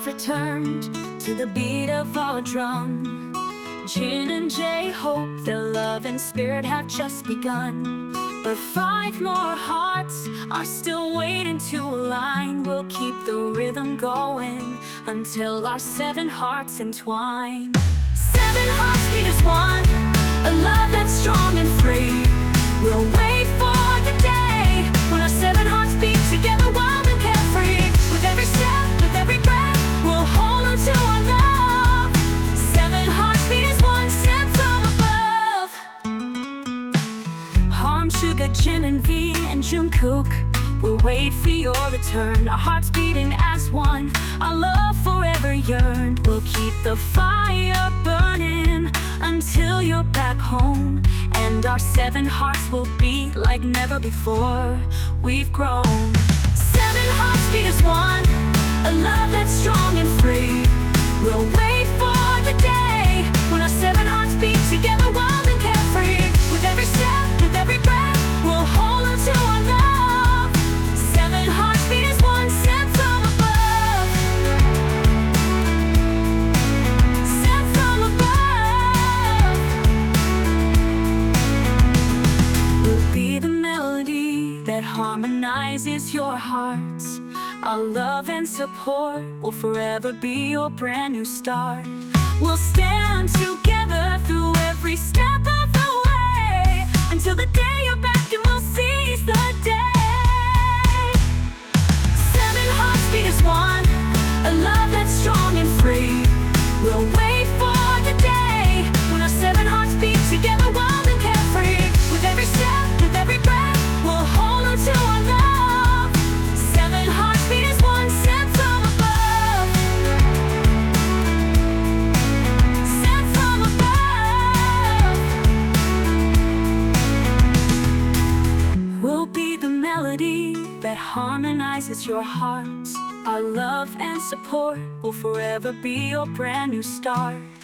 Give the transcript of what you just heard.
have returned to the beat of our drum. Jin and Jay hope their love and spirit have just begun. But 5 more hearts are still waiting to align. We'll keep the rhythm going until our 7 hearts entwine. 7 hearts beat as one, a love that's strong and free. We'll wait for the day when our 7 hearts beat together, wild and carefree. With every step, with every breath, we'll hold on to our love. 7 hearts beat as one, sent from above. Harm, Suga, Jin, and V, and Jungkook, we'll wait for your return. Our hearts beating as one, our love forever yearn. We'll keep the fire burning until you're back home. And our 7 hearts will beat like never before. We've grown. 7 hearts beat as one, a love that's strong and free. We'll wait for the day when our 7 hearts beat together, wild and carefree. With every step, with every breath, we'll hold on to our love. 7 hearts beat as one, sent from above. Sent from above. We'll be the melody that harmonizes your hearts. Our love and support will forever be your brand new start. We'll stand together through every step of the way until the day you're back and we'll seize the day. 7 hearts beat as one, a love that's strong and free. We'll wait for the day when our 7 hearts beat together, wild and carefree. With every step, with every breath, we'll hold on to our love. 7 hearts beat as one, sent from above. Sent from above. We'll be the melody that harmonizes your hearts. Our love and support will forever be your brand new start.